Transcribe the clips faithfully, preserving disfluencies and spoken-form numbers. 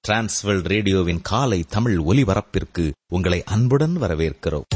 Transworld ரேடியோவின் காலை தமிழ் ஒலிபரப்பிற்கு உங்களை அன்புடன் வரவேற்கிறோம்.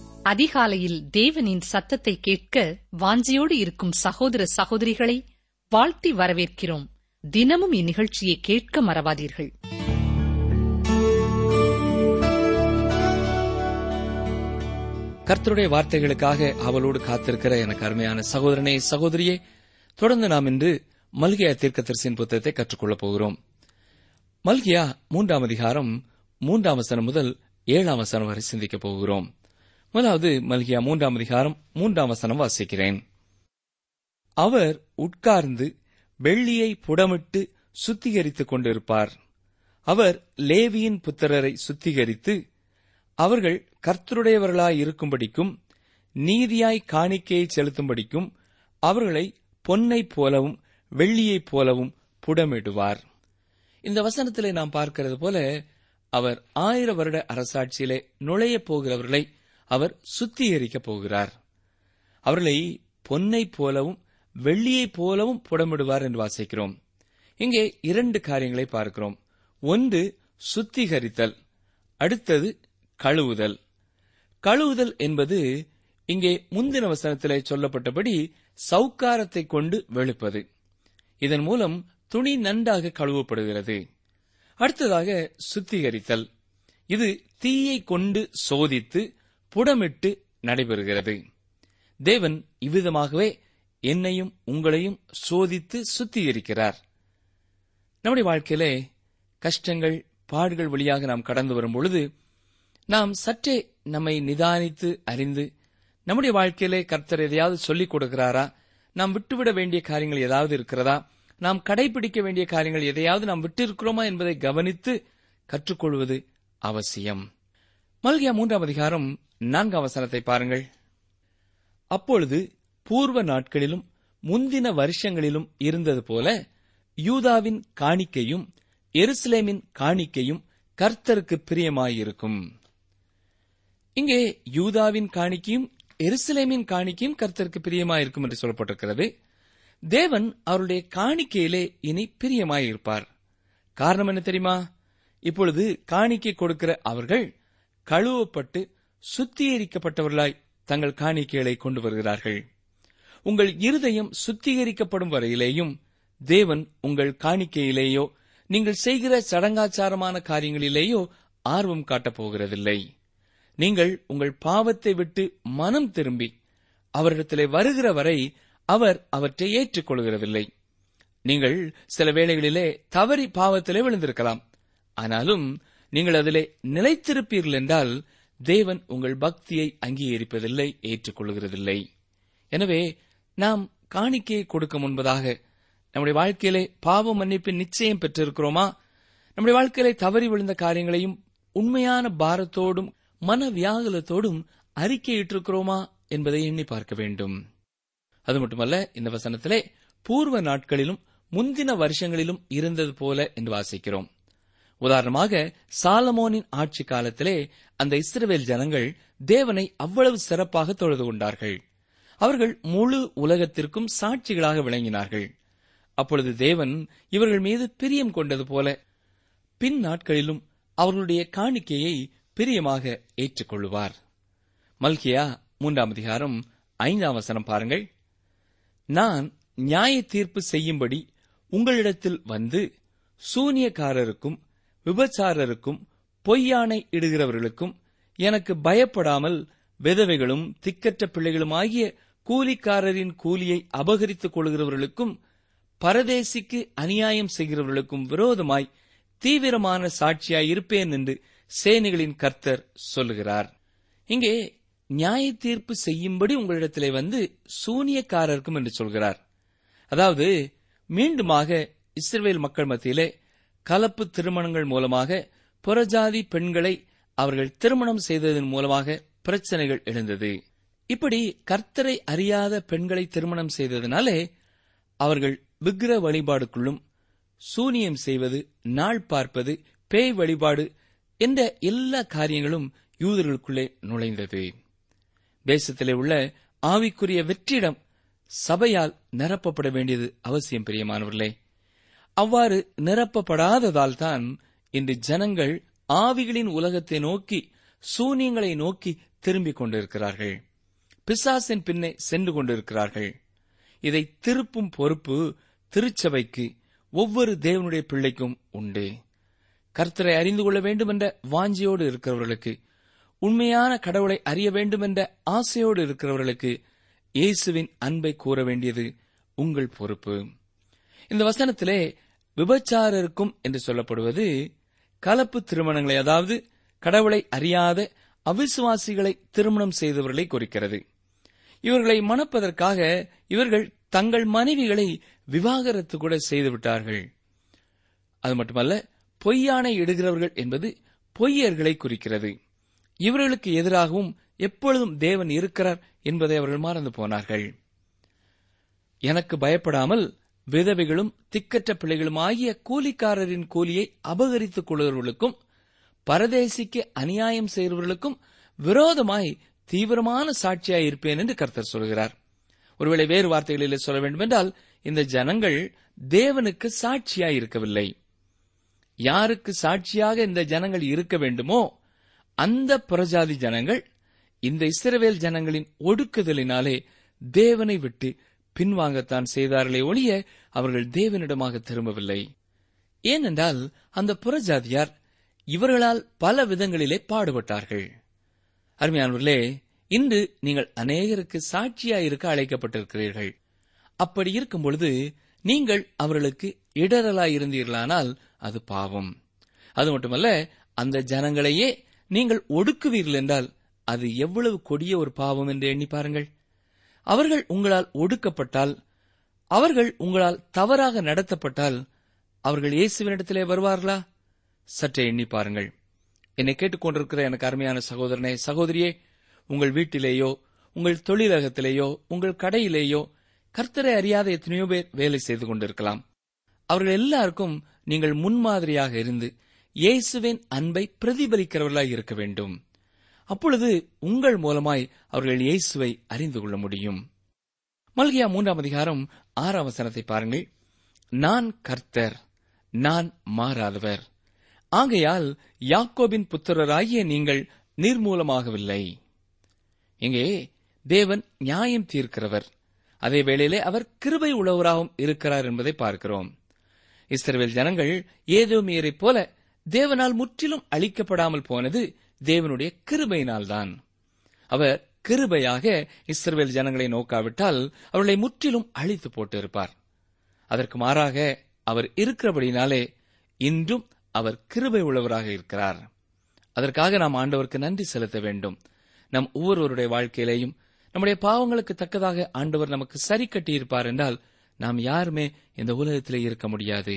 அதிகாலையில் தேவனின் சத்தத்தை கேட்க வாஞ்சியோடு இருக்கும் சகோதர சகோதரிகளை வாழ்த்தி வரவேற்கிறோம். தினமும் இந்நிகழ்ச்சியை கேட்க மறவாதீர்கள். கர்த்தருடைய வார்த்தைகளுக்காக அவளோடு காத்திருக்கிற எனக்கு அருமையான சகோதரனே, சகோதரியே, தொடர்ந்து நாம் இன்று மல்கியா தீர்க்கதரிசியின் புத்தகத்தை கற்றுக்கொள்ளப் போகிறோம். மல்கியா மூன்றாம் அதிகாரம் மூன்றாம் வசனம் முதல் ஏழாம் வசனம் வரை சிந்திக்கப் போகிறோம். முதலாவது மல்கியா மூன்றாம் அதிகாரம் மூன்றாம் வசனம் வாசிக்கிறேன். அவர் உட்கார்ந்து வெள்ளியை புடமிட்டு சுத்திகரித்துக் கொண்டிருப்பார். அவர் லேவியின் புத்திரரை சுத்திகரித்து அவர்கள் கர்த்தருடையவர்களாய் இருக்கும்படிக்கும் நீதியாய் காணிக்கையை செலுத்தும்படிக்கும் அவர்களை பொன்னைப் போலவும் வெள்ளியைப் போலவும் புடமிடுவார். இந்த வசனத்திலே நாம் பார்க்கிறது போல அவர் ஆயிர வருட அரசாட்சியிலே நுழையப் போகிறவர்களை அவர் சுத்திகரிக்கப் போகிறார். அவர்களை பொன்னைப் போலவும் வெள்ளியைப் போலவும் புடமிடுவார் என்று வாசிக்கிறோம். இங்கே இரண்டு காரியங்களை பார்க்கிறோம். ஒன்று சுத்திகரித்தல், அடுத்தது கழுவுதல். கழுவுதல் என்பது இங்கே முந்தின வசனத்திலே சொல்லப்பட்டபடி சவுக்காரத்தை கொண்டு வெளுப்பது. இதன் மூலம் துணி நன்றாக கழுவப்படுகிறது. அடுத்ததாக சுத்திகரித்தல், இது தீயை கொண்டு சோதித்து புடமிட்டு நடைபெறுகிறது. தேவன் இவ்விதமாகவே என்னையும் உங்களையும் சோதித்து சுத்திகரிக்கிறார். நம்முடைய வாழ்க்கையிலே கஷ்டங்கள், பாடுகள் வழியாக நாம் கடந்து வரும் பொழுது நாம் சற்றே நம்மை நிதானித்து அறிந்து நம்முடைய வாழ்க்கையிலே கர்த்தர் எதையாவது சொல்லிக் கொடுக்கிறாரா, நாம் விட்டுவிட வேண்டிய காரியங்கள் ஏதாவது இருக்கிறதா, நாம் கடைபிடிக்க வேண்டிய காரியங்கள் எதையாவது நாம் விட்டிருக்கிறோமா என்பதை கவனித்து கற்றுக்கொள்வது அவசியம். மல்கியா மூன்றாம் அதிகாரம் நான்காம் வசனத்தை பாருங்கள். அப்பொழுது பூர்வ நாட்களிலும் முந்தின வருஷங்களிலும் இருந்தது போல யூதாவின் காணிக்கையும் எருசலேமின் காணிக்கையும் கர்த்தருக்கு பிரியமாயிருக்கும். இங்கே யூதாவின் காணிக்கையும் எருசலேமின் காணிக்கையும் கர்த்தருக்கு பிரியமாயிருக்கும் என்று சொல்லப்பட்டிருக்கிறது. தேவன் அவருடைய காணிக்கையிலே இனி பிரியமாயிருப்பார். காரணம் என்ன தெரியுமா? இப்பொழுது காணிக்கை கொடுக்கிற அவர்கள் கழுவப்பட்டு சுத்திகரிக்கப்பட்டவர்களாய் தங்கள் காணிக்கைகளை கொண்டு வருகிறார்கள். உங்கள் இருதயம் சுத்திகரிக்கப்படும் வரையிலேயும் தேவன் உங்கள் காணிக்கையிலேயோ நீங்கள் செய்கிற சடங்காச்சாரமான காரியங்களிலேயோ ஆர்வம் காட்டப் போகிறதில்லை. நீங்கள் உங்கள் பாவத்தை விட்டு மனம் திரும்பி அவரிடத்திலே வருகிற வரை அவர் அவற்றை ஏற்றுக்கொள்கிறதில்லை. நீங்கள் சில வேளைகளிலே தவறி பாவத்திலே விழுந்திருக்கலாம். ஆனாலும் நீங்கள் அதிலே நிலைத்திருப்பீர்கள் என்றால் தேவன் உங்கள் பக்தியை அங்கீகரிப்பதில்லை, ஏற்றுக்கொள்கிறதில்லை. எனவே நாம் காணிக்கையை கொடுக்க முன்பதாக நம்முடைய வாழ்க்கையிலே பாவ மன்னிப்பின் நிச்சயம் பெற்றிருக்கிறோமா, நம்முடைய வாழ்க்கையிலே தவறி விழுந்த காரியங்களையும் உண்மையான பாரத்தோடும் மன வியாகுலத்தோடும் அறிக்கையிட்டிருக்கிறோமா என்பதை எண்ணி பார்க்க வேண்டும். அது மட்டுமல்ல, இந்த வசனத்திலே பூர்வ நாட்களிலும் முந்தின வருஷங்களிலும் இருந்தது போல என்று வாசிக்கிறோம். உதாரணமாக சாலமோனின் ஆட்சி காலத்திலே அந்த இஸ்ரவேல் ஜனங்கள் தேவனை அவ்வளவு சிறப்பாக தொழுது கொண்டார்கள். அவர்கள் முழு உலகத்திற்கும் சாட்சிகளாக விளங்கினார்கள். அப்பொழுது தேவன் இவர்கள் மீது பிரியம் கொண்டது போல பின் நாட்களிலும் அவர்களுடைய காணிக்கையை பிரியமாக ஏற்றுக்கொள்ளுவார். மல்கியா மூன்றாம் அதிகாரம் ஐந்தாம் வசனம் பாருங்கள். நான் நியாய தீர்ப்பு செய்யும்படி உங்களிடத்தில் வந்து சூனியக்காரருக்கும் விபச்சாரருக்கும் பொய்யானை இடுகிறவர்களுக்கும் எனக்கு பயப்படாமல் விதவைகளும் திக்கற்ற பிள்ளைகளும் ஆகிய கூலிக்காரரின் கூலியை அபகரித்துக் கொள்கிறவர்களுக்கும் பரதேசிக்கு அநியாயம் செய்கிறவர்களுக்கும் விரோதமாய் தீவிரமான சாட்சியாய் இருப்பேன் என்று சேனைகளின் கர்த்தர் சொல்லுகிறார். இங்கே நியாய தீர்ப்பு செய்யும்படி உங்களிடத்திலே வந்து சூனியக்காரருக்கும் என்று சொல்கிறார். அதாவது மீண்டுமாக இஸ்ரவேல் மக்கள் மத்தியிலே கலப்பு திருமணங்கள் மூலமாக புறஜாதி பெண்களை அவர்கள் திருமணம் செய்ததன் மூலமாக பிரச்சனைகள் எழுந்தது. இப்படி கர்த்தரை அறியாத பெண்களை திருமணம் செய்ததினாலே அவர்கள் விக்கிர வழிபாடுக்குள்ளும் சூனியம் செய்வது, நாள் பார்ப்பது, பேய் வழிபாடு என்ற எல்லா காரியங்களும் யூதர்களுக்குள்ளே நுழைந்தது. தேசத்திலே உள்ள ஆவிக்குரிய வெற்றிடம் சபையால் நிரப்பப்பட வேண்டியது அவசியம். பிரியமானவர்களே, அவ்வாறு நிரப்பப்படாததால் தான் இன்று ஜனங்கள் ஆவிகளின் உலகத்தை நோக்கி, சூனியங்களை நோக்கி திரும்பிக் கொண்டிருக்கிறார்கள். பிசாசின் பின்னே சென்று கொண்டிருக்கிறார்கள். இதை திருப்பும் பொறுப்பு திருச்சபைக்கு, ஒவ்வொரு தேவனுடைய பிள்ளைக்கும் உண்டு. கர்த்தரை அறிந்து கொள்ள வேண்டும் என்ற வாஞ்சியோடு இருக்கிறவர்களுக்கு, உண்மையான கடவுளை அறிய வேண்டும் என்ற ஆசையோடு இருக்கிறவர்களுக்கு இயேசுவின் அன்பை கூற வேண்டியது உங்கள் பொறுப்பு. இந்த வசனத்திலே விபச்சாரருக்கும் என்று சொல்லப்படுவது கலப்பு திருமணங்களை, அதாவது கடவுளை அறியாத அவிசுவாசிகளை திருமணம் செய்தவர்களை குறிக்கிறது. இவர்களை மணப்பதற்காக இவர்கள் தங்கள் மனைவிகளை விவாகரத்து கூட செய்துவிட்டார்கள். அது மட்டுமல்ல, பொய்யானை இடுகிறவர்கள் என்பது பொய்யர்களை குறிக்கிறது. இவர்களுக்கு எதிராகவும் எப்பொழுதும் தேவன் இருக்கிறார் என்பதை அவர்கள் மறந்து போனார்கள். எனக்கு பயப்படாமல் விதவைகளும் திக்கற்ற பிள்ளைகளும் ஆகிய கூலிக்காரரின் கூலியை அபகரித்துக் கொள்கிறவர்களுக்கும் பரதேசிக்கு அநியாயம் செய்கிறவர்களுக்கும் விரோதமாய் தீவிரமான சாட்சியாய் இருப்பேன் என்று கர்த்தர் சொல்கிறார். ஒருவேளை வேறு வார்த்தைகளிலே சொல்ல வேண்டுமென்றால், இந்த ஜனங்கள் தேவனுக்கு சாட்சியாய் இருக்கவில்லை. யாருக்கு சாட்சியாக இந்த ஜனங்கள் இருக்க வேண்டுமோ அந்த புறஜாதி ஜனங்கள் இந்த இஸ்ரவேல் ஜனங்களின் ஒடுக்குதலினாலே தேவனை விட்டு பின்வாங்கத்தான் செய்தார்களே ஒழிய அவர்கள் தேவனிடமாக திரும்பவில்லை. ஏனென்றால் அந்த புறஜாதியார் இவர்களால் பல விதங்களிலே பாடுபட்டார்கள். அருமையானவர்களே, இன்று நீங்கள் அநேகருக்கு சாட்சியாயிருக்க அழைக்கப்பட்டிருக்கிறீர்கள். அப்படி இருக்கும் பொழுது நீங்கள் அவர்களுக்கு இடரலாயிருந்தீர்களானால் அது பாவம். அது மட்டுமல்ல, அந்த ஜனங்களையே நீங்கள் ஒடுக்குவீர்கள் என்றால் அது எவ்வளவு கொடிய ஒரு பாவம் என்று எண்ணி பாருங்கள். அவர்கள் உங்களால் ஒடுக்கப்பட்டால், அவர்கள் உங்களால் தவறாக நடத்தப்பட்டால் அவர்கள் இயேசுவினிடத்திலே வருவார்களா? சற்றே எண்ணி பாருங்கள். என்னை கேட்டுக்கொண்டிருக்கிற எனக்கு அருமையான சகோதரனே, சகோதரியே, உங்கள் வீட்டிலேயோ, உங்கள் தொழிலகத்திலேயோ, உங்கள் கடையிலேயோ கர்த்தரை அறியாத எத்தனையோ பேர் வேலை செய்து கொண்டிருக்கலாம். அவர்கள் எல்லாருக்கும் நீங்கள் முன்மாதிரியாக இருந்து இயேசுவின் அன்பை பிரதிபலிக்கிறவர்களாய் இருக்க வேண்டும். அப்பொழுது உங்கள் மூலமாய் அவர்கள் இயேசுவை அறிந்து கொள்ள முடியும். மல்கியா மூன்றாம் அதிகாரம் ஆறாம் வசனத்தை பாருங்கள். நான் கர்த்தர், நான் மாறாதவர், ஆகையால் யாக்கோபின் புத்திரராகிய நீங்கள் நிர்மூலமாகவில்லை. இங்கே தேவன் நியாயம் தீர்க்கிறவர், அதே வேளையிலே அவர் கிருபை உள்ளவராகவும் இருக்கிறார் என்பதை பார்க்கிறோம். இஸ்ரவேல் ஜனங்கள் ஏதோமியரைப் போல தேவனால் முற்றிலும் அழிக்கப்படாமல் போனது தேவனுடைய கிருபையினால்தான். அவர் கிருபையாக இஸ்ரவேல் ஜனங்களை நோக்காவிட்டால் அவர்களை முற்றிலும் அழித்து போட்டு இருப்பார். அதற்கு மாறாக அவர் இருக்கிறபடினாலே இன்றும் அவர் கிருபை உள்ளவராக இருக்கிறார். அதற்காக நாம் ஆண்டவருக்கு நன்றி செலுத்த வேண்டும். நம் ஒவ்வொருவருடைய வாழ்க்கையிலேயும் நம்முடைய பாவங்களுக்கு தக்கதாக ஆண்டவர் நமக்கு சரி கட்டியிருப்பார் என்றால் நாம் யாருமே இந்த உலகத்திலே இருக்க முடியாது.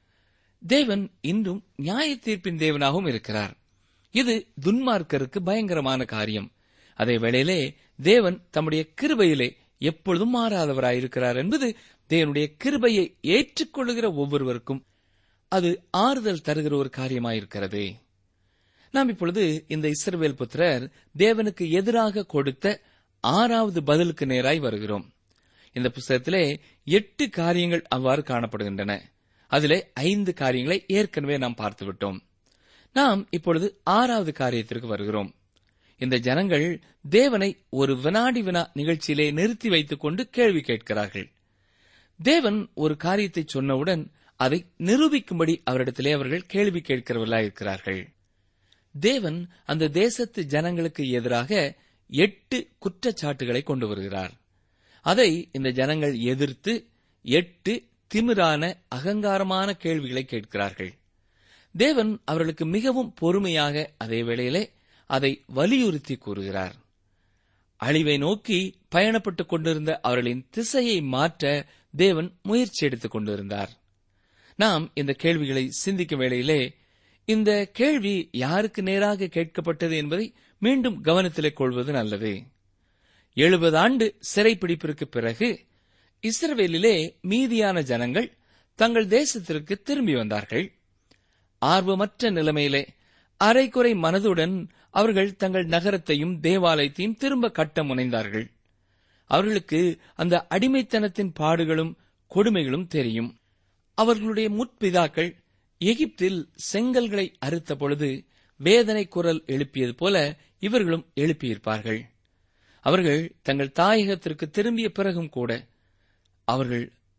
தேவன் இன்றும் நியாய தீர்ப்பின் தேவனாகவும் இருக்கிறார். இது துன்மார்க்கருக்கு பயங்கரமான காரியம். அதே வேளையிலே தேவன் தம்முடைய கிருபையிலே எப்பொழுதும் மாறாதவராயிருக்கிறார் என்பது தேவனுடைய கிருபையை ஏற்றுக்கொள்ளுகிற ஒவ்வொருவருக்கும் அது ஆறுதல் தருகிற ஒரு காரியமாயிருக்கிறது. நாம் இப்பொழுது இந்த இஸ்ரவேல் புத்திரர் தேவனுக்கு எதிராக கொடுத்த ஆறாவது பதிலுக்கு நேராய் வருகிறோம். இந்த புத்தகத்திலே எட்டு காரியங்கள் அவ்வாறு காணப்படுகின்றன. அதிலே ஐந்து காரியங்களை ஏற்கனவே நாம் பார்த்துவிட்டோம். நாம் இப்பொழுது ஆறாவது காரியத்திற்கு வருகிறோம். இந்த ஜனங்கள் தேவனை ஒரு வினாடி வினா நிகழ்ச்சியிலே நிறுத்தி வைத்துக் கொண்டு கேள்வி கேட்கிறார்கள். தேவன் ஒரு காரியத்தை சொன்னவுடன் அதை நிரூபிக்கும்படி அவரிடத்திலே அவர்கள் கேள்வி கேட்கிறவர்களாயிருக்கிறார்கள். தேவன் அந்த தேசத்து ஜனங்களுக்கு எதிராக எட்டு குற்றச்சாட்டுகளை கொண்டு வருகிறார். அதை இந்த ஜனங்கள் எதிர்த்து எட்டு திமிரான அகங்காரமான கேள்விகளை கேட்கிறார்கள். தேவன் அவர்களுக்கு மிகவும் பொறுமையாக அதே வேளையிலே அதை வலியுறுத்தி கூறுகிறார். அழிவை நோக்கி பயணப்பட்டுக் கொண்டிருந்த அவர்களின் திசையை மாற்ற தேவன் முயற்சி எடுத்துக் கொண்டிருந்தார். நாம் இந்த கேள்விகளை சிந்திக்கும் வேளையிலே இந்த கேள்வி யாருக்கு நேராக கேட்கப்பட்டது என்பதை மீண்டும் கவனத்திலே கொள்வது நல்லது. எழுபது ஆண்டு சிறைப்பிடிப்பிற்கு பிறகு இஸ்ரவேலிலே மீதியான ஜனங்கள் தங்கள் தேசத்திற்கு திரும்பி வந்தார்கள். ஆர்வமற்ற நிலைமையிலே அரைக்குறை மனதுடன் அவர்கள் தங்கள் நகரத்தையும் தேவாலயத்தையும் திரும்ப கட்ட முனைந்தார்கள். அவர்களுக்கு அந்த அடிமைத்தனத்தின் பாடுகளும் கொடுமைகளும் தெரியும். அவர்களுடைய முற்பிதாக்கள் எகிப்தில் செங்கல்களை அறுத்த பொழுது வேதனை குரல் எழுப்பியது போல இவர்களும் எழுப்பியிருப்பார்கள். அவர்கள் தங்கள் தாயகத்திற்கு திரும்பிய பிறகும் கூட அவர்கள்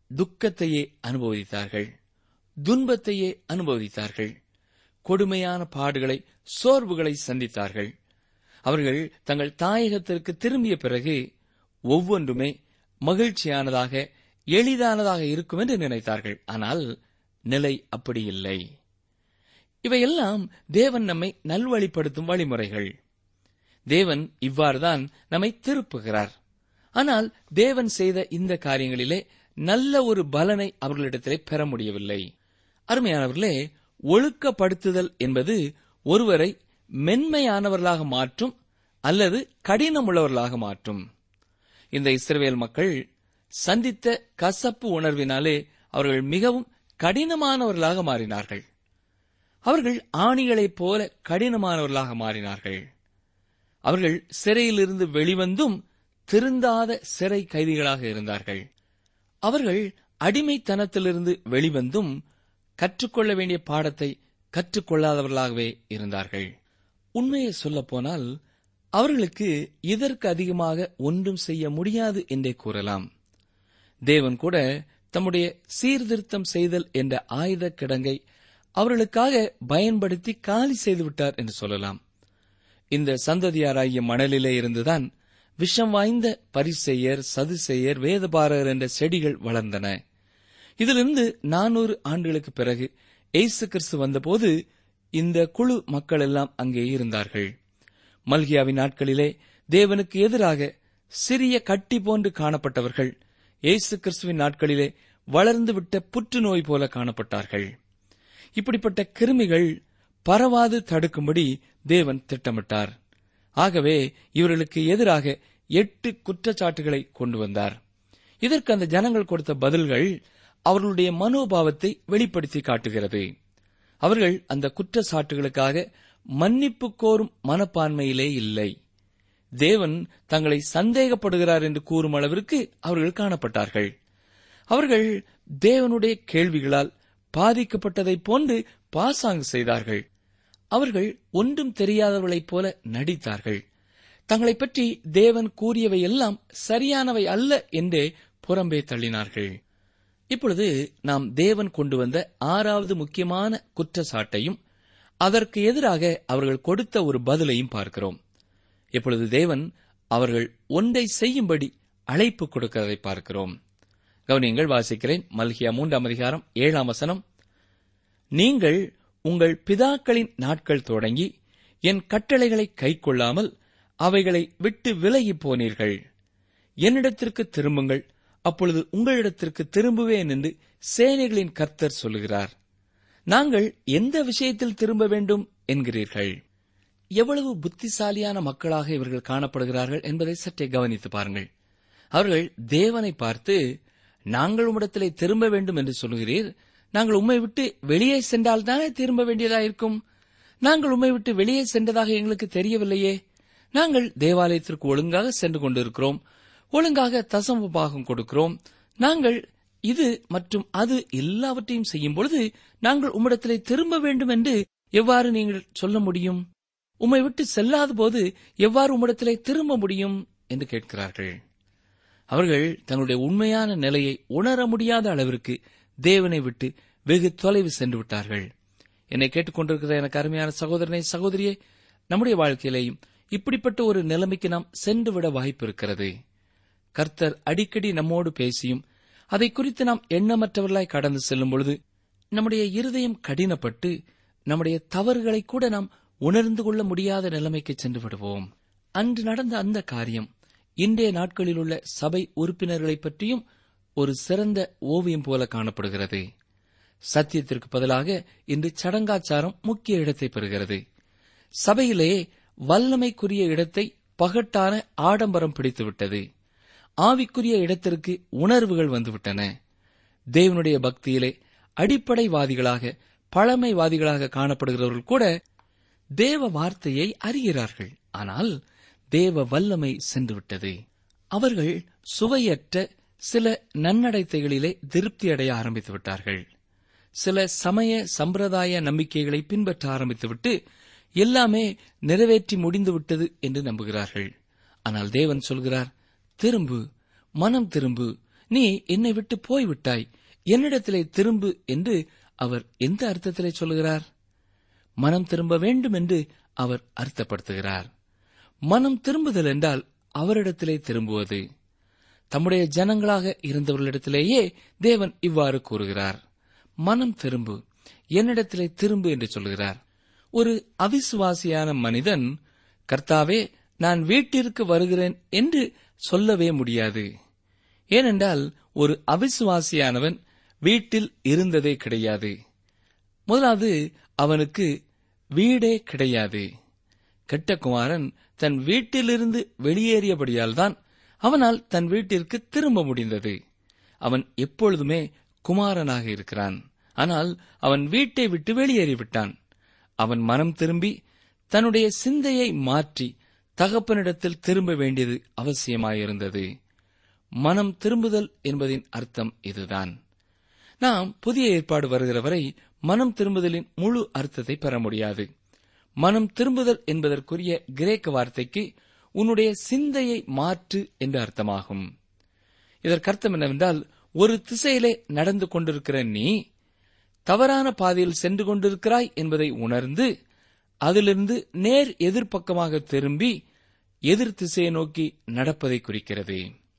துக்கத்தையே அனுபவித்தார்கள், துன்பத்தையே அனுபவித்தார்கள், கொடுமையான பாடுகளை, சோர்வுகளை சந்தித்தார்கள். அவர்கள் தங்கள் தாயகத்திற்கு திரும்பிய பிறகு ஒவ்வொன்றுமே மகிழ்ச்சியானதாக, எளிதானதாக இருக்கும் என்று நினைத்தார்கள். ஆனால் நிலை அப்படி இல்லை. இவையெல்லாம் தேவன் நம்மை நல்வழிப்படுத்தும் வழிமுறைகள். தேவன் இவ்வாறுதான் நம்மை திருப்புகிறார். ஆனால் தேவன் செய்த இந்த காரியங்களிலே நல்ல ஒரு பலனை அவர்களிடத்திலே பெற முடியவில்லை. அருமையானவர்களே, ஒழுக்கப்படுத்துதல் என்பது ஒருவரை மென்மையானவர்களாக மாற்றும் அல்லது கடினமுள்ளவர்களாக மாற்றும். இந்த இஸ்ரவேல் மக்கள் சந்தித்த கசப்பு உணர்வினாலே அவர்கள் மிகவும் கடினமானவர்களாக மாறினார்கள். அவர்கள் ஆணிகளைப் போல கடினமானவர்களாக மாறினார்கள். அவர்கள் சிறையிலிருந்து வெளிவந்தும் திருந்தாத சிறை கைதிகளாக இருந்தார்கள். அவர்கள் அடிமைத்தனத்திலிருந்து வெளிவந்தும் கற்றுக்கொள்ள வேண்டிய பாடத்தை கற்றுக்கொள்ளாதவர்களாகவே இருந்தார்கள். உண்மையை சொல்லப்போனால் அவர்களுக்கு இதற்கு அதிகமாக ஒன்றும் செய்ய முடியாது என்றே கூறலாம். தேவன் கூட தம்முடைய சீர்திருத்தம் செய்தல் என்ற ஆயுத கிடங்கை அவர்களுக்காக பயன்படுத்தி காலி செய்துவிட்டார் என்று சொல்லலாம். இந்த சந்ததியாராகிய மணலிலே இருந்துதான் விஷம் வாய்ந்த பரிசேயர், சதுசேயர், வேதபாரகர் என்ற செடிகள் வளர்ந்தன. இதிலிருந்து நானூறு ஆண்டுகளுக்கு பிறகு இயேசு கிறிஸ்து வந்தபோது இந்த குழு மக்கள் எல்லாம் அங்கே இருந்தார்கள். மல்கியாவின் நாட்களிலே தேவனுக்கு எதிராக சிறிய கட்டி போன்று காணப்பட்டவர்கள் இயேசு கிறிஸ்துவின் நாட்களிலே வளர்ந்துவிட்ட புற்றுநோய் போல காணப்பட்டார்கள். இப்படிப்பட்ட கிருமிகள் பரவாது தடுக்கும்படி தேவன் திட்டமிட்டார். ஆகவே இவர்களுக்கு எதிராக எட்டு குற்றச்சாட்டுகளை கொண்டு வந்தார். இதற்கு அந்த ஜனங்கள் கொடுத்த பதில்கள் அவர்களுடைய மனோபாவத்தை வெளிப்படுத்தி காட்டுகிறது. அவர்கள் அந்த குற்றச்சாட்டுகளுக்காக மன்னிப்பு கோரும் மனப்பான்மையிலே இல்லை. தேவன் தங்களை சந்தேகப்படுகிறார் என்று கூறும் அளவிற்கு அவர்கள் காணப்பட்டார்கள். அவர்கள் தேவனுடைய கேள்விகளால் பாதிக்கப்பட்டதைப் போன்று பாசாங்கு செய்தார்கள். அவர்கள் ஒன்றும் தெரியாதவர்களைப் போல நடித்தார்கள். தங்களைப் பற்றி தேவன் கூறியவை எல்லாம் சரியானவை அல்ல என்றே புறம்பே தள்ளினார்கள். இப்பொழுது நாம் தேவன் கொண்டு வந்த ஆறாவது முக்கியமான குற்றச்சாட்டையும் அதற்கு எதிராக அவர்கள் கொடுத்த ஒரு பதிலையும் பார்க்கிறோம். இப்பொழுது தேவன் அவர்கள் ஒன்றை செய்யும்படி அழைப்பு கொடுக்கிறதை பார்க்கிறோம். கவனியங்கள், வாசிக்கிறேன். மல்கியா மூன்றாம் அதிகாரம் ஏழாம் வசனம். நீங்கள் உங்கள் பிதாக்களின் நாட்கள் தொடங்கி என் கட்டளைகளை கைக்கொள்ளாமல் அவைகளை விட்டு விலகி போனீர்கள். என்னிடத்திற்கு திரும்புங்கள், அப்பொழுது உங்களிடத்திற்கு திரும்புவேன் என்று சேனைகளின் கர்த்தர் சொல்லுகிறார். நாங்கள் எந்த விஷயத்தில் திரும்ப வேண்டும் என்கிறீர்கள்? எவ்வளவு புத்திசாலியான மக்களாக இவர்கள் காணப்படுகிறார்கள் என்பதை சற்றே கவனித்து பாருங்கள். அவர்கள் தேவனை பார்த்து, நாங்கள் உம்மிடத்திலே திரும்ப வேண்டும் என்று சொல்லுகிறீர், நாங்கள் உம்மை விட்டு வெளியே சென்றால் தானே திரும்ப வேண்டியதாயிருக்கும். நாங்கள் உம்மை விட்டு வெளியே சென்றதாக எங்களுக்கு தெரியவில்லையே. நாங்கள் தேவாலயத்திற்கு ஒழுங்காக சென்று கொண்டிருக்கிறோம், ஒழுங்காக தசம பாகம் கொடுக்கிறோம். நாங்கள் இது மற்றும் அது எல்லாவற்றையும் செய்யும் பொழுது நாங்கள் உம்மிடத்திலே திரும்ப வேண்டும் என்று எவ்வாறு நீங்கள் சொல்ல முடியும்? உம்மை விட்டு செல்லாத போது எவ்வாறு உம்மிடத்திலே திரும்ப முடியும் என்று கேட்கிறார்கள். அவர்கள் தங்களுடைய உண்மையான நிலையை உணர முடியாத அளவிற்கு தேவனை விட்டு வெகு தொலைவு சென்று விட்டார்கள். என்னை கேட்டுக்கொண்டிருக்கிற எனக்கு அருமையான சகோதரனை, சகோதரியே, நம்முடைய வாழ்க்கையிலேயும் இப்படிப்பட்ட ஒரு நிலைமைக்கு நாம் சென்றுவிட வாய்ப்பு இருக்கிறது. கர்த்தர் அடிக்கடி நம்மோடு பேசியும் அதை குறித்து நாம் எண்ணமற்றவர்களாய் கடந்து செல்லும் பொழுது நம்முடைய இருதயம் கடினப்பட்டு நம்முடைய தவறுகளை கூட நாம் உணர்ந்து கொள்ள முடியாத நிலைமைக்கு சென்று விடுவோம். அன்று நடந்த அந்த காரியம் இன்றைய நாட்களில் உள்ள சபை உறுப்பினர்களை பற்றியும் ஒரு சிறந்த ஓவியம் போல காணப்படுகிறது. சத்தியத்திற்கு பதிலாக இன்று சடங்காச்சாரம் முக்கிய இடத்தை பெறுகிறது. சபையிலே வல்லமைக்குரிய இடத்தை பகட்டான ஆடம்பரம் பிடித்துவிட்டது. ஆவிக்குரிய இடத்திற்கு உணர்வுகள் வந்துவிட்டன. தேவனுடைய பக்தியிலே அடிப்படைவாதிகளாக, பழமைவாதிகளாக காணப்படுகிறவர்கள் கூட தேவ வார்த்தையை அறிகிறார்கள். ஆனால் தேவ வல்லமை சென்றுவிட்டது. அவர்கள் சுவையற்ற சில நன்னடத்தைகளிலே திருப்தி அடைய ஆரம்பித்து விட்டார்கள். சில சமய சம்பிரதாய நம்பிக்கைகளை பின்பற்ற ஆரம்பித்துவிட்டு எல்லாமே நிறைவேற்றி முடிந்துவிட்டது என்று நம்புகிறார்கள். ஆனால் தேவன் சொல்கிறார், திரும்பு, மனம் திரும்பு, நீ என்னை விட்டு போய்விட்டாய், என்னிடத்திலே திரும்பு என்று அவர் எந்த அர்த்தத்திலே சொல்லுகிறார்? மனம் திரும்ப வேண்டும் என்று அவர் அர்த்தப்படுத்துகிறார். மனம் திரும்புதல் என்றால் அவரிடத்திலே திரும்புவது. தம்முடைய ஜனங்களாக இருந்தவர்களிடத்திலேயே தேவன் இவ்வாறு கூறுகிறார், மனம் திரும்பு, என்னிடத்திலே திரும்பு என்று சொல்கிறார். ஒரு அவிசுவாசியான மனிதன், கர்த்தாவே நான் வீட்டிற்கு வருகிறேன் என்று சொல்லவே முடியாது. ஏனென்றால் ஒரு அவிசுவாசியானவன் வீட்டில் இருந்ததே கிடையாது. முதலாவது அவனுக்கு வீடே கிடையாது. கெட்ட குமாரன் தன் வீட்டிலிருந்து வெளியேறியபடியால் தான் அவனால் தன் வீட்டிற்கு திரும்ப முடிந்தது. அவன் எப்பொழுதுமே குமாரனாக இருக்கிறான். ஆனால் அவன் வீட்டை விட்டு வெளியேறிவிட்டான். அவன் மனம் திரும்பி தன்னுடைய சிந்தையை மாற்றி தகப்பனிடத்தில் திரும்ப வேண்டியது அவசியமாயிருந்தது. மனம் திரும்புதல் என்பதின் அர்த்தம் இதுதான். நாம் புதிய ஏற்பாடு வருகிற வரை மனம் திரும்புதலின் முழு அர்த்தத்தை பெற முடியாது. மனம் திரும்புதல் என்பதற்குரிய கிரேக்க வார்த்தைக்கு உன்னுடைய சிந்தையை மாற்று என்று அர்த்தமாகும். இதற்கர்த்தம் என்னவென்றால், ஒரு திசையிலே நடந்து கொண்டிருக்கிற நீ தவறான பாதையில் சென்று கொண்டிருக்கிறாய் என்பதை உணர்ந்து அதிலிருந்து நேர் எதிர்ப்பக்கமாக திரும்பி எதிர் திசையை நோக்கி நடப்பதை குறிக்கிறது.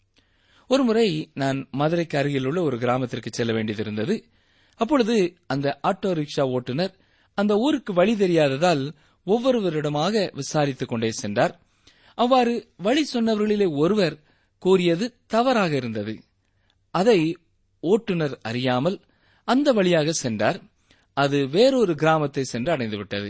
ஒருமுறை நான் மதுரைக்கு அருகில் உள்ள ஒரு கிராமத்திற்கு செல்ல வேண்டியதிருந்தது. அப்பொழுது அந்த ஆட்டோ ரிக்ஷா ஓட்டுநர் அந்த ஊருக்கு வழி தெரியாததால் ஒவ்வொருவரிடமாக விசாரித்துக் கொண்டே சென்றார். அவ்வாறு வழி சொன்னவர்களிலே ஒருவர் கூறியது தவறாக இருந்தது. அதை ஓட்டுநர் அறியாமல் அந்த வழியாக சென்றார். அது வேறொரு கிராமத்தை சென்று அடைந்துவிட்டது.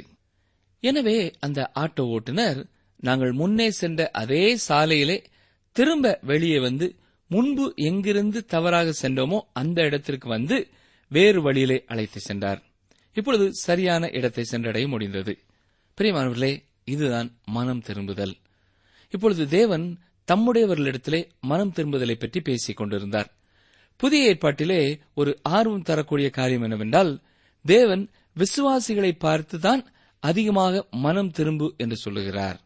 எனவே அந்த ஆட்டோ ஓட்டுநர் நாங்கள் முன்னே சென்ற அதே சாலையிலே திரும்ப வெளியே வந்து முன்பு எங்கிருந்து தவறாக சென்றோமோ அந்த இடத்திற்கு வந்து வேறு வழியிலே அழைத்து சென்றார். இப்பொழுது சரியான இடத்தை சென்றடைய முடிந்தது. பிரியமானவர்களே, இதுதான் மனம் திரும்புதல். இப்பொழுது தேவன் தம்முடையவர்களிடத்திலே மனம் திரும்புதலை பற்றி பேசிக் கொண்டிருந்தார். புதிய ஏற்பாட்டிலே ஒரு ஆர்வம் தரக்கூடிய காரியம் என்னவென்றால், தேவன் விசுவாசிகளை பார்த்துதான் அதிகமாக மனம் திரும்பு என்று சொல்லுகிறார்.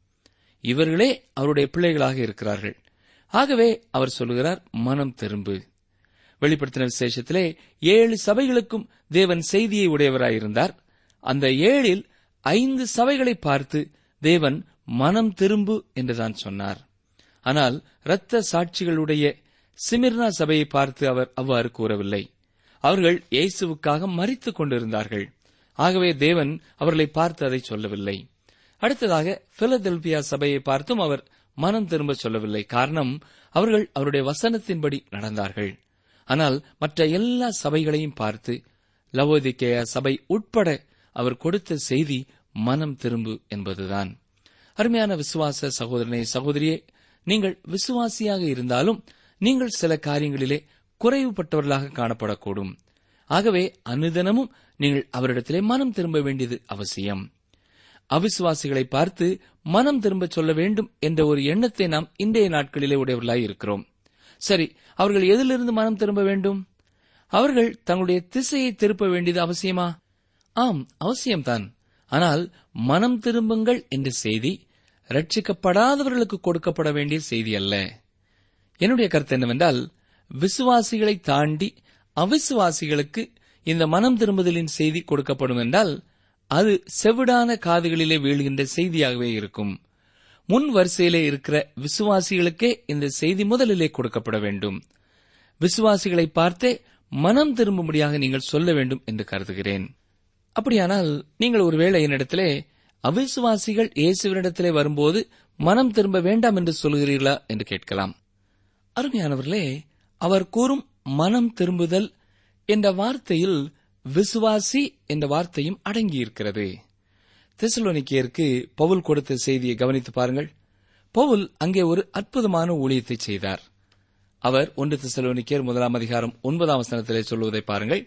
இவர்களே அவருடைய பிள்ளைகளாக இருக்கிறார்கள். ஆகவே அவர் சொல்லுகிறார், மனம் திரும்பு. வெளிப்படுத்தின விசேஷத்திலே ஏழு சபைகளுக்கும் தேவன் செய்தியை உடையவராயிருந்தார். அந்த ஏழில் ஐந்து சபைகளை பார்த்து தேவன் மனம் திரும்பு என்றுதான் சொன்னார். ஆனால் இரத்த சாட்சிகளுடைய சிமிர்னா சபையை பார்த்து அவர் அவ்வாறு கூறவில்லை. அவர்கள் இயேசுவுக்காக மரித்துக் கொண்டிருந்தார்கள். ஆகவே தேவன் அவர்களை பார்த்து அதை சொல்லவில்லை. அடுத்ததாக பிலதெல்பியா சபையை பார்த்தும் அவர் மனம் திரும்ப சொல்லவில்லை. காரணம், அவர்கள் அவருடைய வசனத்தின்படி நடந்தார்கள். ஆனால் மற்ற எல்லா சபைகளையும் பார்த்து லவோதிக்கேயா சபை உட்பட அவர் கொடுத்த செய்தி மனம் திரும்பு என்பதுதான். அருமையான விசுவாச சகோதரனே, சகோதரியே, நீங்கள் விசுவாசியாக இருந்தாலும் நீங்கள் சில காரியங்களிலே குறைவுபட்டவர்களாக காணப்படக்கூடும். ஆகவே அனுதினமும் நீங்கள் அவரிடத்திலே மனம் திரும்ப வேண்டியது அவசியம். அவிசுவாசிகளை பார்த்து மனம் திரும்ப சொல்ல வேண்டும் என்ற ஒரு எண்ணத்தை நாம் இன்றைய நாட்களிலே உடையவர்களாய் இருக்கிறோம். சரி, அவர்கள் எதிலிருந்து மனம் திரும்ப வேண்டும்? அவர்கள் தங்களுடைய திசையை திருப்ப வேண்டியது அவசியமா? ஆம், அவசியம்தான். ஆனால் மனம் திரும்புங்கள் என்ற செய்தி ரட்சிக்கப்படாதவர்களுக்கு கொடுக்கப்பட வேண்டிய செய்தி அல்ல. என்னுடைய கருத்து என்னவென்றால், விசுவாசிகளை தாண்டி அவிசுவாசிகளுக்கு இந்த மனம் திரும்புதலின் செய்தி கொடுக்கப்படும் என்றால் அது செவிடான காதுகளிலே வீழ்கின்ற செய்தியாகவே இருக்கும். முன் வரிசையிலே இருக்கிற விசுவாசிகளுக்கே இந்த செய்தி முதலிலே கொடுக்கப்பட வேண்டும். விசுவாசிகளை பார்த்தே மனம் திரும்பும்படியாக நீங்கள் சொல்ல வேண்டும் என்று கருதுகிறேன். அப்படியானால் நீங்கள் ஒருவேளை என்னிடத்திலே அவிசுவாசிகள் இயேசுவினிடத்திலே வரும்போது மனம் திரும்ப வேண்டாம் என்று சொல்கிறீர்களா என்று கேட்கலாம். அருமையானவர்களே, அவர் கூறும் மனம் திரும்புதல் என்ற வார்த்தையில் விசுவாசி என்ற வார்த்தையும் அடங்கியிருக்கிறது. தெசலோனிக்கேயருக்கு பவுல் கொடுத்த செய்தியை கவனித்து பாருங்கள். பவுல் அங்கே ஒரு அற்புதமான ஊழியத்தை செய்தார். அவர் ஒன்று தெசலோனிக்கேயர் முதலாம் அதிகாரம் ஒன்பதாம் வசனத்திலே சொல்வதை பாருங்கள்.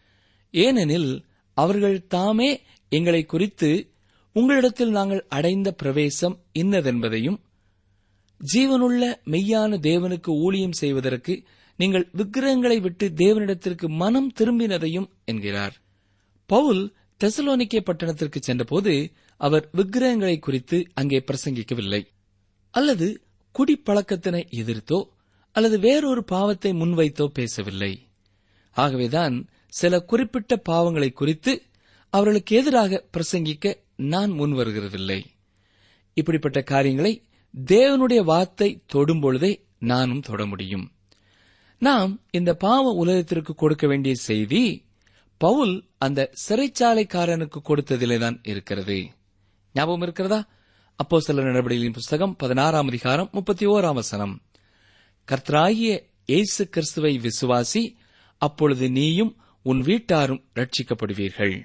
ஏனெனில் அவர்கள் தாமே எங்களை குறித்து உங்களிடத்தில் நாங்கள் அடைந்த பிரவேசம் இன்னதென்பதையும், ஜீவனுள்ள மெய்யான தேவனுக்கு ஊழியம் செய்வதற்கு நீங்கள் விக்கிரகங்களை விட்டு தேவனிடத்திற்கு மனம் திரும்பினதையும் என்கிறார். பவுல் தெசலோனிக்கே பட்டணத்திற்கு சென்றபோது அவர் விக்கிரகங்களை குறித்து அங்கே பிரசங்கிக்கவில்லை, அல்லது குடிப்பழக்கத்தினை எதிர்த்தோ அல்லது வேறொரு பாவத்தை முன்வைத்தோ பேசவில்லை. ஆகவேதான் சில குறிப்பிட்ட பாவங்களை குறித்து அவர்களுக்கு எதிராக பிரசங்கிக்க நான் முன்வருகிறதில்லை. இப்படிப்பட்ட காரியங்களை தேவனுடைய வார்த்தை தொடும்பொழுதே நானும் தொட முடியும். நாம் இந்த பாவ உலகத்திற்கு கொடுக்க வேண்டிய செய்தி பவுல் அந்த சிறைச்சாலைக்காரனுக்கு கொடுத்ததிலேதான் இருக்கிறது. ஞாபகம் இருக்கிறதா? அப்போஸ்தலர் நடவடிக்கைகளின் புஸ்தகம் பதினாறாம் அதிகாரம் முப்பத்தி ஓராம் வசனம், கர்த்தராகிய இயேசு கிறிஸ்துவை விசுவாசி, அப்பொழுது நீயும் உன் வீட்டாரும் ரட்சிக்கப்படுவீர்கள்.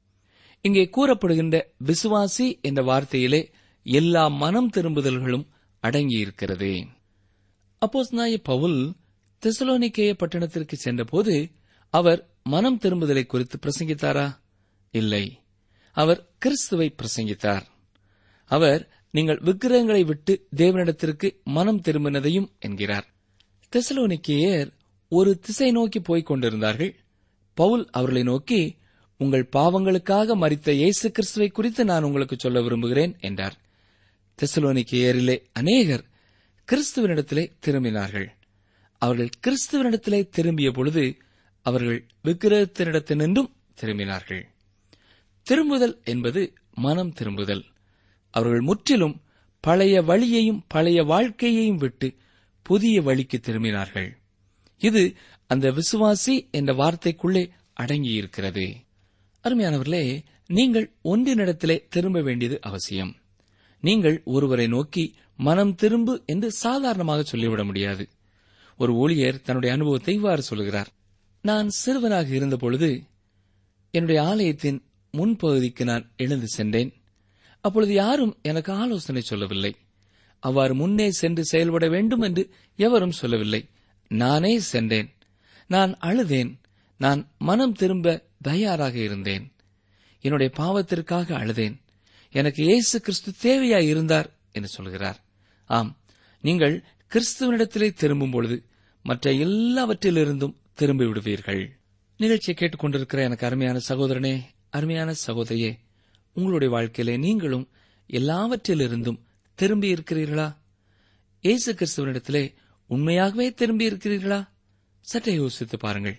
இங்கே கூறப்படுகின்ற விசுவாசி என்ற வார்த்தையிலே எல்லா மனம் திரும்புதல்களும் அடங்கியிருக்கிறது. அப்போஸ்தலனாகிய பவுல் தெசலோனிக்கேய பட்டணத்திற்கு சென்றபோது அவர் மனம் திரும்புதலை குறித்து பிரசங்கித்தாரா? இல்லை, அவர் கிறிஸ்துவை பிரசங்கித்தார். அவர் நீங்கள் விக்கிரகங்களை விட்டு தேவனிடத்திற்கு மனம் திரும்பினதையும் என்கிறார். தெசலோனிக்கேயர் ஒரு திசை நோக்கி போய்க் கொண்டிருந்தார்கள். பவுல் அவர்களை நோக்கி, உங்கள் பாவங்களுக்காக மரித்த இயேசு கிறிஸ்துவை குறித்து நான் உங்களுக்கு சொல்ல விரும்புகிறேன் என்றார். தெசலோனிக்கேயரிலே அநேகர் கிறிஸ்துவனிடத்திலே திரும்பினார்கள். அவர்கள் கிறிஸ்துவனிடத்திலே திரும்பிய பொழுது அவர்கள் விக்கிரகத்தினிடத்தினின்றும் திரும்பினார்கள். திரும்புதல் என்பது மனம் திரும்புதல். அவர்கள் முற்றிலும் பழைய வழியையும் பழைய வாழ்க்கையையும் விட்டு புதிய வழிக்கு திரும்பினார்கள். இது அந்த விசுவாசி என்ற வார்த்தைக்குள்ளே அடங்கியிருக்கிறது. அருமையானவர்களே, நீங்கள் ஒன்றினிடத்திலே திரும்ப வேண்டியது அவசியம். நீங்கள் ஒருவரை நோக்கி மனம் திரும்பு என்று சாதாரணமாக சொல்லிவிட முடியாது. ஒரு ஊழியர் தன்னுடைய அனுபவத்தை இவ்வாறு சொல்கிறார். நான் சிறுவனாக இருந்தபொழுது என்னுடைய ஆலயத்தின் முன்பகுதிக்கு நான் எழுந்து சென்றேன். அப்பொழுது யாரும் எனக்கு ஆலோசனை சொல்லவில்லை. அவ்வாறு முன்னே சென்று செயல்பட வேண்டும் என்று எவரும் சொல்லவில்லை. நானே சென்றேன். நான் அழுதேன். நான் மனம் திரும்ப தயாராக இருந்தேன். என்னுடைய பாவத்திற்காக அழுதேன். எனக்கு இயேசு கிறிஸ்து தேவையாய் இருந்தார் என்று சொல்கிறார். ஆம், நீங்கள் கிறிஸ்துவனிடத்திலே திரும்பும் பொழுது மற்ற எல்லாவற்றிலிருந்தும் திரும்பி விடுவீர்கள். நிகழ்ச்சியை கேட்டுக் கொண்டிருக்கிற எனக்கு அருமையான சகோதரனே, அருமையான சகோதரியே, உங்களுடைய வாழ்க்கையிலே நீங்களும் எல்லாவற்றிலிருந்தும் திரும்பி இருக்கிறீர்களா? இயேசு கிறிஸ்துவனிடத்திலே உண்மையாகவே திரும்பி இருக்கிறீர்களா? சற்றே யோசித்து பாருங்கள்.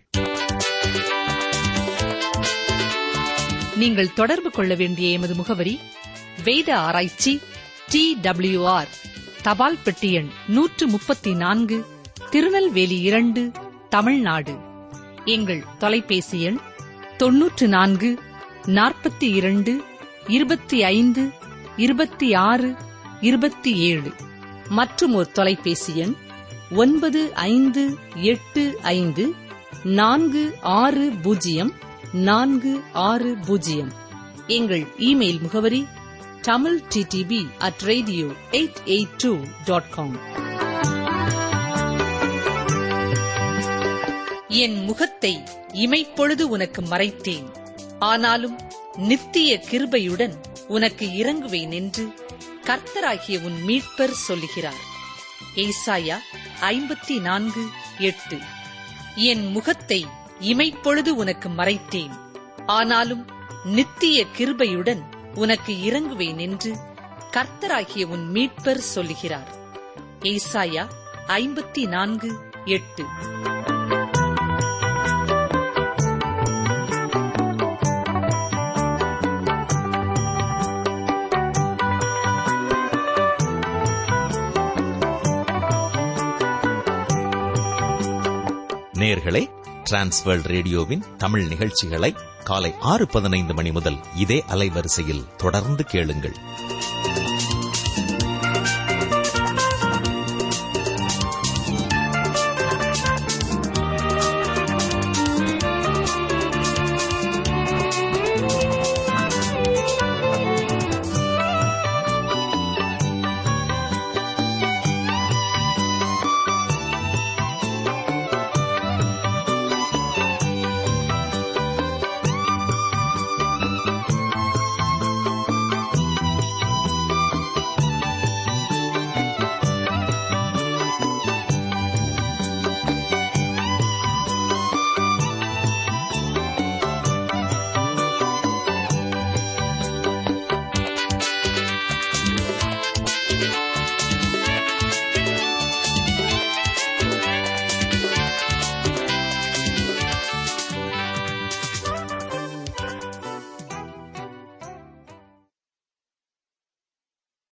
நீங்கள் தொடர்பு கொள்ள வேண்டிய எமது முகவரி வேத ஆராய்ச்சி டி டபிள்யூ ஆர் தபால் பெட்டி எண் நூற்று முப்பத்தி நான்கு, திருநெல்வேலி இரண்டு, தமிழ்நாடு. எங்கள் தொலைபேசி எண் தொன்னூற்று நான்கு நாற்பத்தி இரண்டு இருபத்தி ஐந்து இருபத்தி ஆறு இருபத்தி ஏழு. மற்றும் ஒரு தொலைபேசி எண் ஒன்பது ஐந்து எட்டு ஐந்து நான்கு ஆறு பூஜ்ஜியம் நான்கு ஆறு பூஜ்ஜியம். எங்கள் இமெயில் முகவரி Tamil DTP at radio eight eight two dot com. என் முகத்தை இமைப்பொழுது உனக்கு மறைத்தேன், ஆனாலும் நித்திய கிருபையுடன் உனக்கு இறங்குவேன் என்று கர்த்தராகிய உன் மீட்பர் சொல்லுகிறார். ஏசாயா ஐம்பத்தி நான்கு எட்டு. என் முகத்தை இமைப்பொழுது உனக்கு மறைத்தேன், ஆனாலும் நித்திய கிருபையுடன் உனக்கு இறங்குவேன் என்று கர்த்தராகிய உன் மீட்பர் சொல்லுகிறார். ஏசாயா ஐம்பத்தி நான்கு எட்டு. நேயர்களே, டிரான்ஸ்வேர்ல்ட் ரேடியோவின் தமிழ் நிகழ்ச்சிகளை காலை ஆறு பதினைந்து மணி முதல் இதே அலைவரிசையில் தொடர்ந்து கேளுங்கள்.